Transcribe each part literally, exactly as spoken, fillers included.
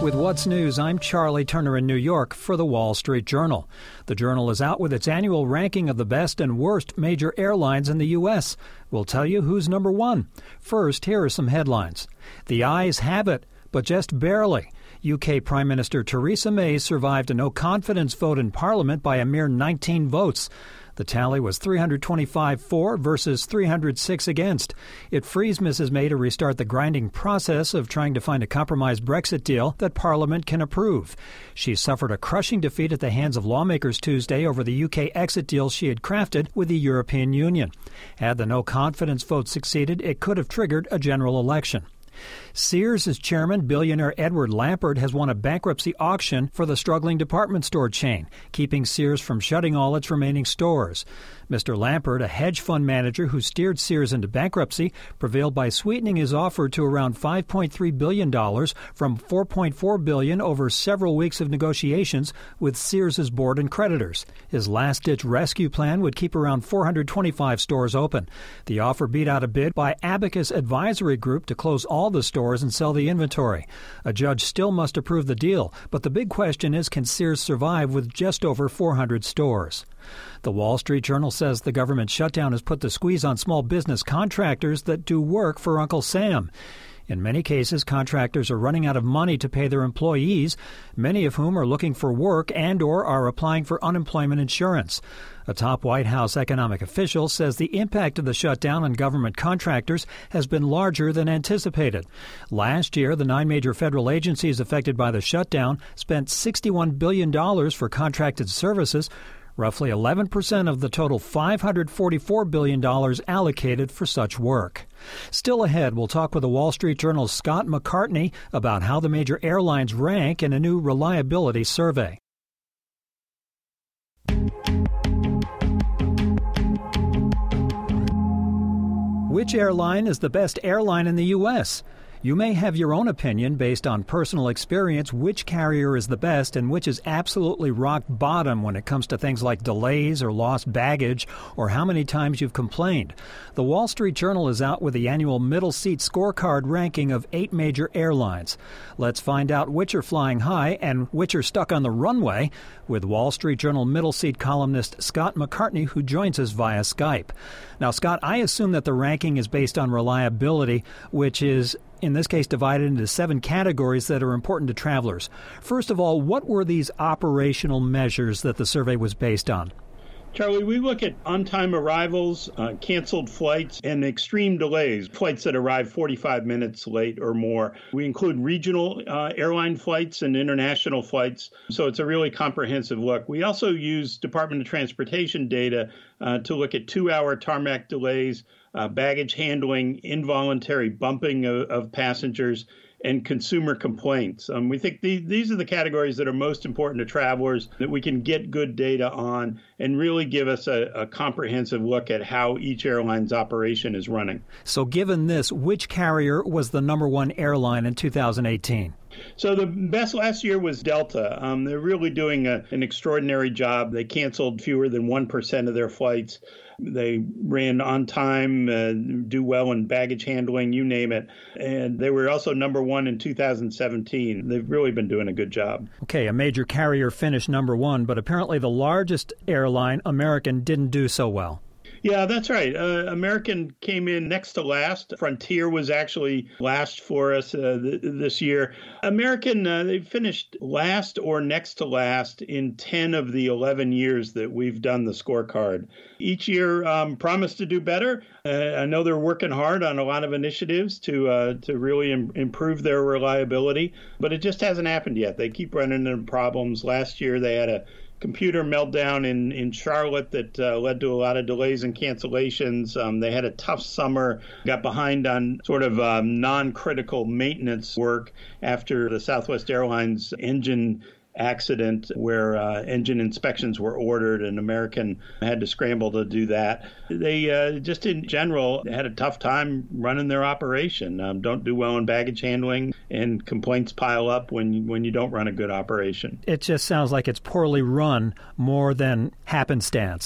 With What's News, I'm Charlie Turner in New York for The Wall Street Journal. The Journal is out with its annual ranking of the best and worst major airlines in the U S. We'll tell you who's number one. First, here are some headlines. The ayes have it, but just barely. U K Prime Minister Theresa May survived a no-confidence vote in Parliament by a mere nineteen votes. The tally was three hundred twenty-five for versus three hundred six against. It frees Missus May to restart the grinding process of trying to find a compromise Brexit deal that Parliament can approve. She suffered a crushing defeat at the hands of lawmakers Tuesday over the U K exit deal she had crafted with the European Union. Had the no-confidence vote succeeded, it could have triggered a general election. Sears' chairman, billionaire Edward Lampert, has won a bankruptcy auction for the struggling department store chain, keeping Sears from shutting all its remaining stores. Mister Lampert, a hedge fund manager who steered Sears into bankruptcy, prevailed by sweetening his offer to around five point three billion dollars from four point four billion dollars over several weeks of negotiations with Sears' board and creditors. His last-ditch rescue plan would keep around four hundred twenty-five stores open. The offer beat out a bid by Abacus Advisory Group to close all the stores and sell the inventory. A judge still must approve the deal, but the big question is, can Sears survive with just over four hundred stores? The Wall Street Journal says the government shutdown has put the squeeze on small business contractors that do work for Uncle Sam. In many cases, contractors are running out of money to pay their employees, many of whom are looking for work and or are applying for unemployment insurance. A top White House economic official says the impact of the shutdown on government contractors has been larger than anticipated. Last year, the nine major federal agencies affected by the shutdown spent sixty-one billion dollars for contracted services, roughly eleven percent of the total five hundred forty-four billion dollars allocated for such work. Still ahead, we'll talk with the Wall Street Journal's Scott McCartney about how the major airlines rank in a new reliability survey. Which airline is the best airline in the U S? You may have your own opinion based on personal experience which carrier is the best and which is absolutely rock bottom when it comes to things like delays or lost baggage or how many times you've complained. The Wall Street Journal is out with the annual middle seat scorecard ranking of eight major airlines. Let's find out which are flying high and which are stuck on the runway with Wall Street Journal middle seat columnist Scott McCartney, who joins us via Skype. Now, Scott, I assume that the ranking is based on reliability, which is in this case divided into seven categories that are important to travelers. First of all, what were these operational measures that the survey was based on? Charlie, we look at on-time arrivals, uh, canceled flights, and extreme delays, flights that arrive forty-five minutes late or more. We include regional uh, airline flights and international flights, so it's a really comprehensive look. We also use Department of Transportation data uh, to look at two-hour tarmac delays, uh, baggage handling, involuntary bumping of, of passengers, and consumer complaints. Um, we think the, these are the categories that are most important to travelers that we can get good data on and really give us a, a comprehensive look at how each airline's operation is running. So given this, which carrier was the number one airline in two thousand eighteen? So the best last year was Delta. Um, they're really doing a, an extraordinary job. They canceled fewer than one percent of their flights. They ran on time, uh, do well in baggage handling, you name it. And they were also number one in two thousand seventeen. They've really been doing a good job. Okay, a major carrier finished number one, but apparently the largest airline, American, didn't do so well. Yeah, that's right. Uh, American came in next to last. Frontier was actually last for us uh, th- this year. American, uh, they finished last or next to last in ten of the eleven years that we've done the scorecard. Each year um, promised to do better. Uh, I know they're working hard on a lot of initiatives to uh, to really im- improve their reliability, but it just hasn't happened yet. They keep running into problems. Last year they had a computer meltdown in, in Charlotte that uh, led to a lot of delays and cancellations. Um, they had a tough summer, got behind on sort of um, non-critical maintenance work after the Southwest Airlines engine accident where uh, engine inspections were ordered and American had to scramble to do that. They uh, just in general had a tough time running their operation. Um, don't do well in baggage handling, and complaints pile up when you, when you don't run a good operation. It just sounds like it's poorly run more than happenstance.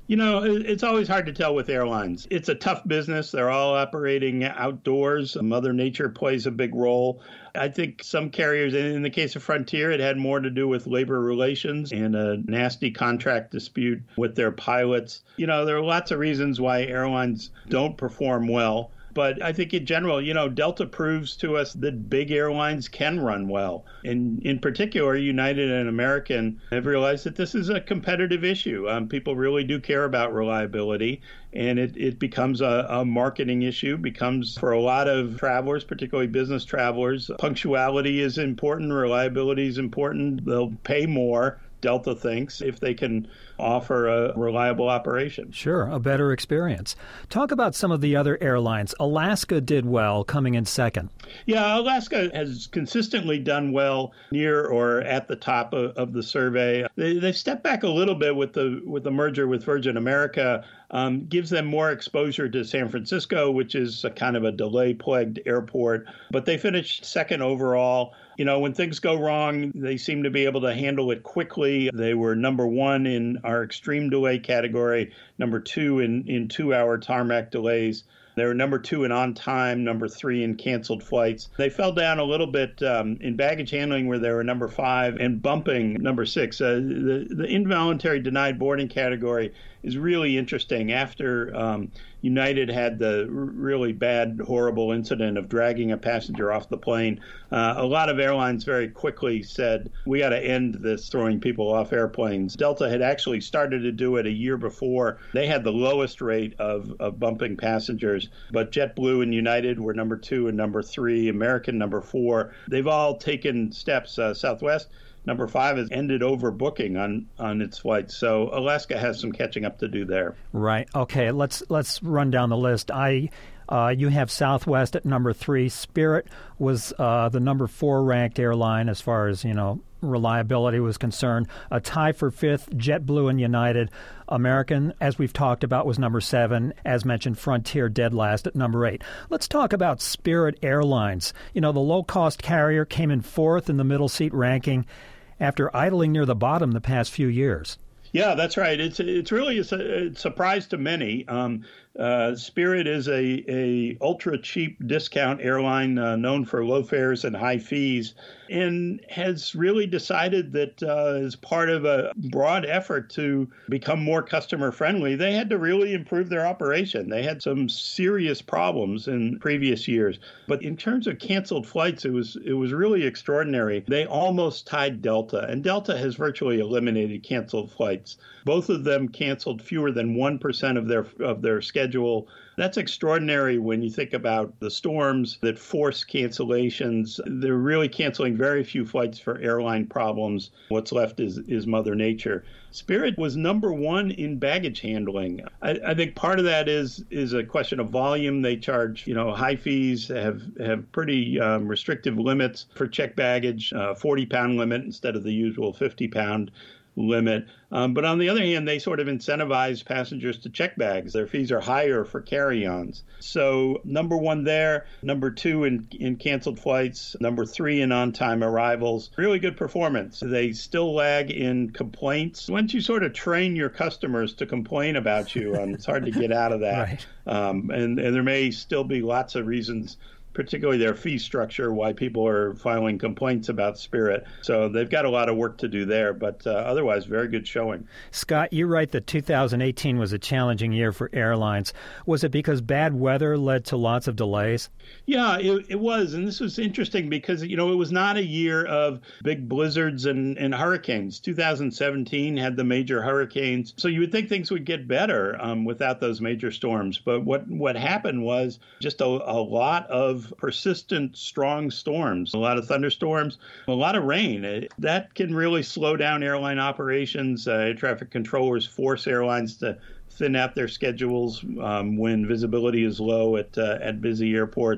You know, it's always hard to tell with airlines. It's a tough business. They're all operating outdoors. Mother Nature plays a big role. I think some carriers, in the case of Frontier, it had more to do with labor relations and a nasty contract dispute with their pilots. You know, there are lots of reasons why airlines don't perform well. But I think in general, you know, Delta proves to us that big airlines can run well. And in particular, United and American have realized that this is a competitive issue. Um, people really do care about reliability. And it, it becomes a, a marketing issue, becomes for a lot of travelers, particularly business travelers, punctuality is important, reliability is important. They'll pay more, Delta thinks, if they can offer a reliable operation. Sure, a better experience. Talk about some of the other airlines. Alaska did well, coming in second. Yeah, Alaska has consistently done well near or at the top of, of the survey. They, they stepped back a little bit with the with the merger with Virgin America. Um, gives them more exposure to San Francisco, which is a kind of a delay-plagued airport. But they finished second overall. You know, when things go wrong, they seem to be able to handle it quickly. They were number one in our extreme delay category, number two in, in two-hour tarmac delays. They were number two in on time, number three in canceled flights. They fell down a little bit um, in baggage handling, where they were number five, and bumping number six. Uh, the, the involuntary denied boarding category is really interesting. After um, United had the r- really bad, horrible incident of dragging a passenger off the plane, uh, a lot of airlines very quickly said, we got to end this throwing people off airplanes. Delta had actually started to do it a year before. They had the lowest rate of, of bumping passengers, but JetBlue and United were number two and number three, American number four. They've all taken steps. Uh, Southwest, number five, has ended overbooking on, on its flights. So Alaska has some catching up to do there. Right. Okay, let's let's run down the list. I uh, you have Southwest at number three. Spirit was uh, the number four ranked airline as far as, you know, reliability was concerned. A tie for fifth, JetBlue and United. American, as we've talked about, was number seven. As mentioned, Frontier dead last at number eight. Let's talk about Spirit Airlines. You know, the low-cost carrier came in fourth in the middle seat ranking after idling near the bottom the past few years. Yeah, that's right. It's it's really a, a surprise to many. Um, uh, Spirit is a, a ultra cheap discount airline uh, known for low fares and high fees, and has really decided that uh, as part of a broad effort to become more customer friendly, they had to really improve their operation. They had some serious problems in previous years, but in terms of canceled flights, it was it was really extraordinary. They almost tied Delta, and Delta has virtually eliminated canceled flights. Both of them canceled fewer than one percent of their of their schedule. That's extraordinary when you think about the storms that force cancellations. They're really canceling very few flights for airline problems. What's left is, is Mother Nature. Spirit was number one in baggage handling. I, I think part of that is is a question of volume. They charge, you know, high fees, have have pretty um, restrictive limits for checked baggage, uh, forty pound limit instead of the usual fifty pound limit. Um, but on the other hand, they sort of incentivize passengers to check bags. Their fees are higher for carry-ons. So number one there, number two in, in canceled flights, number three in on-time arrivals. Really good performance. They still lag in complaints. Once you sort of train your customers to complain about you, um, it's hard to get out of that. Right. Um, and, and there may still be lots of reasons, particularly their fee structure, why people are filing complaints about Spirit. So they've got a lot of work to do there, but uh, otherwise, very good showing. Scott, you write that two thousand eighteen was a challenging year for airlines. Was it because bad weather led to lots of delays? Yeah, it, it was. And this was interesting because, you know, it was not a year of big blizzards and, and hurricanes. two thousand seventeen had the major hurricanes. So you would think things would get better um, without those major storms. But what, what happened was just a, a lot of persistent, strong storms, a lot of thunderstorms, a lot of rain. That can really slow down airline operations. Uh, air traffic controllers force airlines to thin out their schedules um, when visibility is low at uh, at busy airports.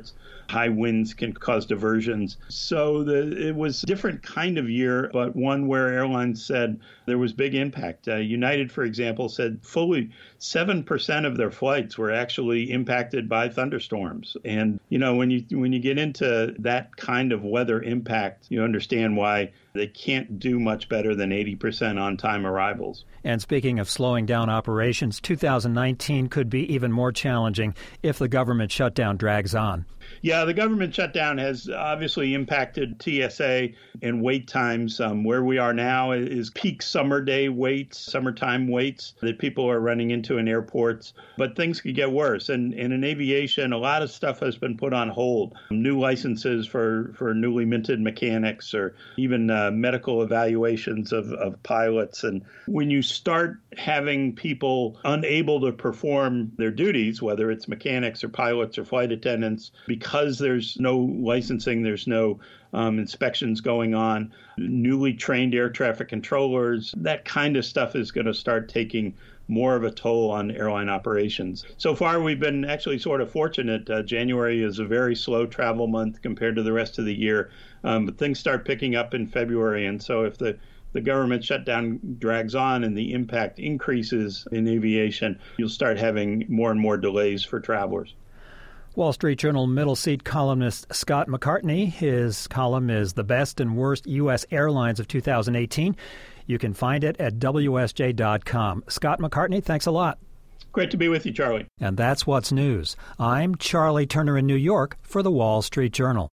high winds can cause diversions. So the, it was a different kind of year, but one where airlines said there was big impact. Uh, United, for example, said fully seven percent of their flights were actually impacted by thunderstorms. And, you know, when you when you get into that kind of weather impact, you understand why they can't do much better than eighty percent on-time arrivals. And speaking of slowing down operations, two thousand nineteen could be even more challenging if the government shutdown drags on. Yeah, the government shutdown has obviously impacted T S A and wait times. Um, where we are now is peak summer day waits, summertime waits that people are running into in airports. But things could get worse. And, and in aviation, a lot of stuff has been put on hold. New licenses for, for newly minted mechanics or even uh, medical evaluations of, of pilots. And when you start having people unable to perform their duties, whether it's mechanics or pilots or flight attendants, because there's no licensing, there's no um, inspections going on, newly trained air traffic controllers, that kind of stuff is going to start taking more of a toll on airline operations. So far, we've been actually sort of fortunate. Uh, January is a very slow travel month compared to the rest of the year, um, but things start picking up in February. And so if the the government shutdown drags on and the impact increases in aviation, you'll start having more and more delays for travelers. Wall Street Journal middle seat columnist Scott McCartney. His column is The Best and Worst U S Airlines of two thousand eighteen. You can find it at W S J dot com. Scott McCartney, thanks a lot. Great to be with you, Charlie. And that's what's news. I'm Charlie Turner in New York for The Wall Street Journal.